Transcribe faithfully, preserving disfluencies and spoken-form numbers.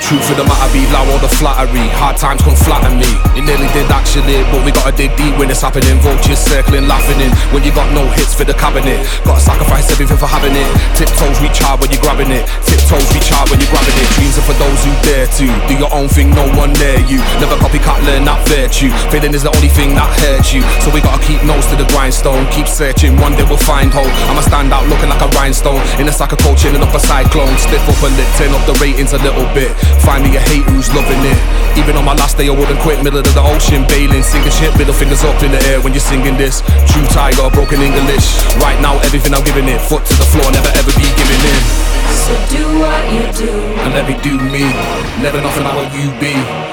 Truth of the matter be low all the flattery. Hard times come flatter me. It nearly did actually, but we gotta dig deep when it's happening. Vultures circling, laughing in. When you got no hits for the cabinet, gotta sacrifice everything for having it. Tiptoes reach hard when you're grabbing it. Tiptoes reach hard when you're grabbing it. Dreams are for those who dare to do your own thing, no one near you. Never copycat, learn that virtue. Failing is the only thing that hurts you. So we gotta keep nose to the grindstone. Keep searching, one day we'll find hope. I'ma stand out looking like a rhinestone in a sack of cold, chilling up a cyclone. Stiff up a lip, turn up the ratings a little bit. Find me a hate who's loving it. Even on my last day I wouldn't quit. Middle of the ocean, bailing, sinking shit. Middle fingers up in the air when you're singing this. True tiger, broken English. Right now everything I'm giving it. Foot to the floor, never ever be giving in. So do what you do And let me do me. Never nothing about what you be.